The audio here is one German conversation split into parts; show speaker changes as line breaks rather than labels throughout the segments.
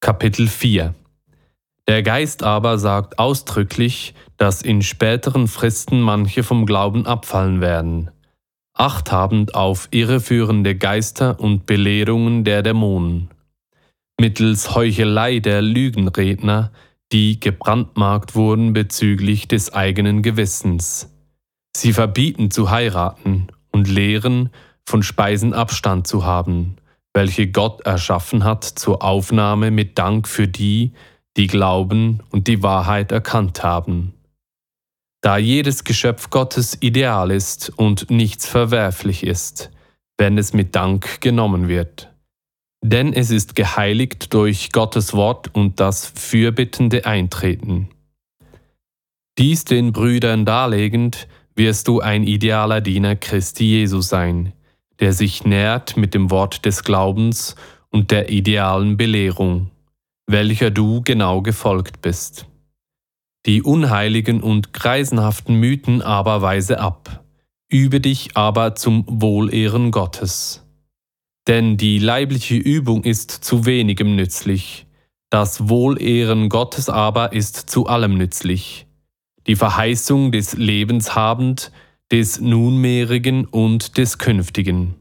Kapitel 4. Der Geist aber sagt ausdrücklich, dass in späteren Fristen manche vom Glauben abfallen werden, achthabend auf irreführende Geister und Belehrungen der Dämonen, mittels Heuchelei der Lügenredner, die gebrandmarkt wurden bezüglich des eigenen Gewissens. Sie verbieten zu heiraten und lehren, von Speisen Abstand zu haben, welche Gott erschaffen hat zur Aufnahme mit Dank für die, die glauben und die Wahrheit erkannt haben. Da jedes Geschöpf Gottes ideal ist und nichts verwerflich ist, wenn es mit Dank genommen wird. Denn es ist geheiligt durch Gottes Wort und das fürbittende Eintreten. Dies den Brüdern darlegend, wirst du ein idealer Diener Christi Jesu sein, der sich nährt mit dem Wort des Glaubens und der idealen Belehrung, welcher du genau gefolgt bist. Die unheiligen und greisenhaften Mythen aber weise ab, übe dich aber zum Wohlehren Gottes. Denn die leibliche Übung ist zu wenigem nützlich, das Wohlehren Gottes aber ist zu allem nützlich, die Verheißung des Lebens habend, des nunmehrigen und des künftigen.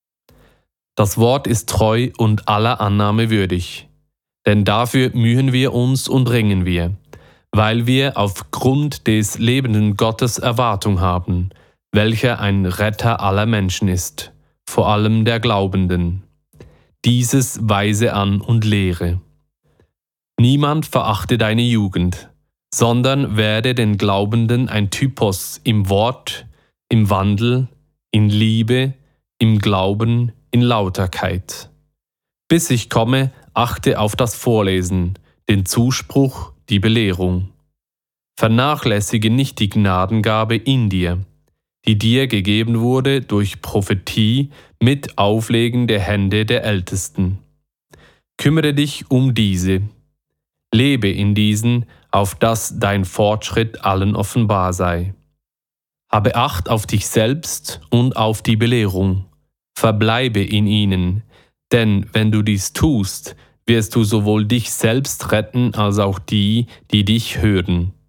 Das Wort ist treu und aller Annahme würdig, denn dafür mühen wir uns und ringen wir, weil wir aufgrund des lebenden Gottes Erwartung haben, welcher ein Retter aller Menschen ist, vor allem der Glaubenden. Dieses weise an und lehre. Niemand verachte deine Jugend, sondern werde den Glaubenden ein Typos im Wort, im Wandel, in Liebe, im Glauben, in Lauterkeit. Bis ich komme, achte auf das Vorlesen, den Zuspruch, die Belehrung. Vernachlässige nicht die Gnadengabe in dir, die dir gegeben wurde durch Prophetie mit Auflegen der Hände der Ältesten. Kümmere dich um diese. Lebe in diesen, auf dass dein Fortschritt allen offenbar sei. Habe Acht auf dich selbst und auf die Belehrung. Verbleibe in ihnen, denn wenn du dies tust, wirst du sowohl dich selbst retten als auch die, die dich hören.